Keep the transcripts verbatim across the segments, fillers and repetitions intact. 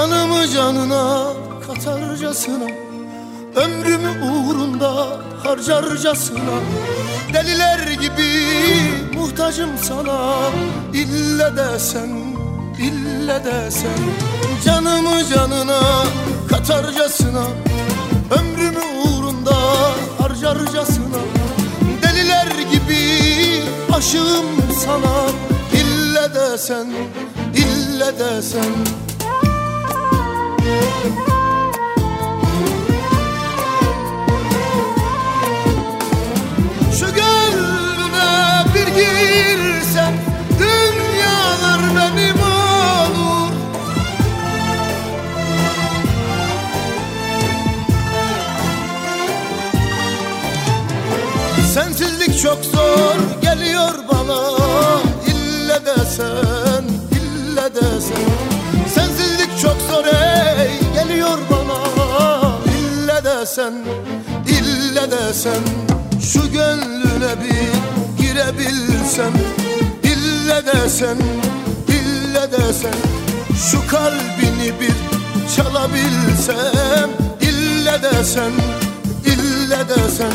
Canımı canına katarcasına, ömrümü uğrunda harcarcasına, deliler gibi muhtacım sana. İlle de sen, ille de sen. Canımı canına katarcasına, ömrümü uğrunda harcarcasına, deliler gibi aşığım sana. İlle de sen, ille de sen. Şu gönlüne bir girsem dünyalar benim olur. Sensizlik çok zor geliyor bana. İlle de sen, ille de sen. Sensizlik çok zor ey geliyor bana. İlle de sen, ille de sen. Şu gönlüne bir girebilsem, ille de sen, ille de sen. Şu kalbini bir çalabilsem, ille de sen, ille de sen.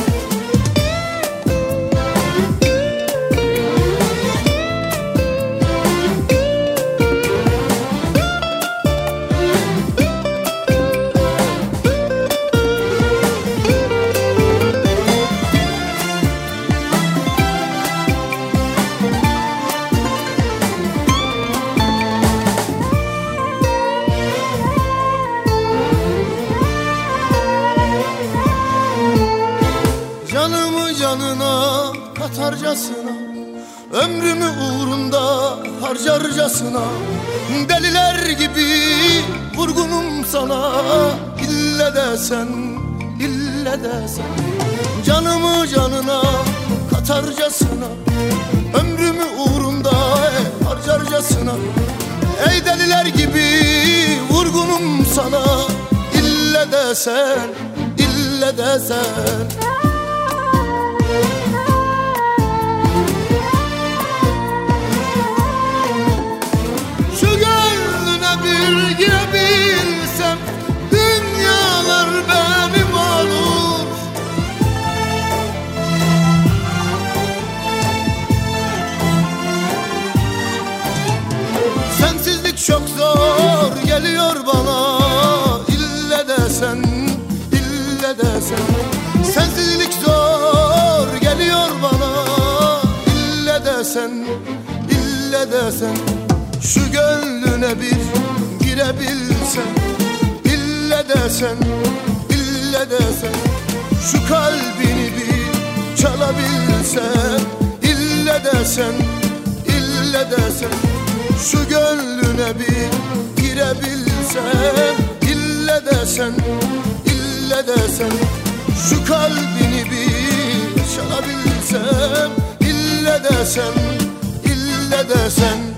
Canımı canına katarcasına, ömrümü uğrunda harcarcasına, deliler gibi vurgunum sana. İlle de sen, ille de sen. Canımı canına katarcasına, ömrümü uğrunda harcarcasına, ey deliler gibi vurgunum sana. İlle de sen, ille de sen. Şu gönlüne bir girebilsem dünyalar benim olur. Sensizlik çok zor geliyor bana. İlle de sen, ille de sen. Sensizlik zor geliyor bana. İlle de sen, ille de sen. Şu gönlüne bir girebilsem, ille de sen, ille de sen. Şu kalbini bir çalabilsem, ille de sen, ille de sen. Şu gönlüne bir girebilsem, ille de sen, ille de sen. Şu kalbini bir çalabilsem, ille de sen, ille de sen.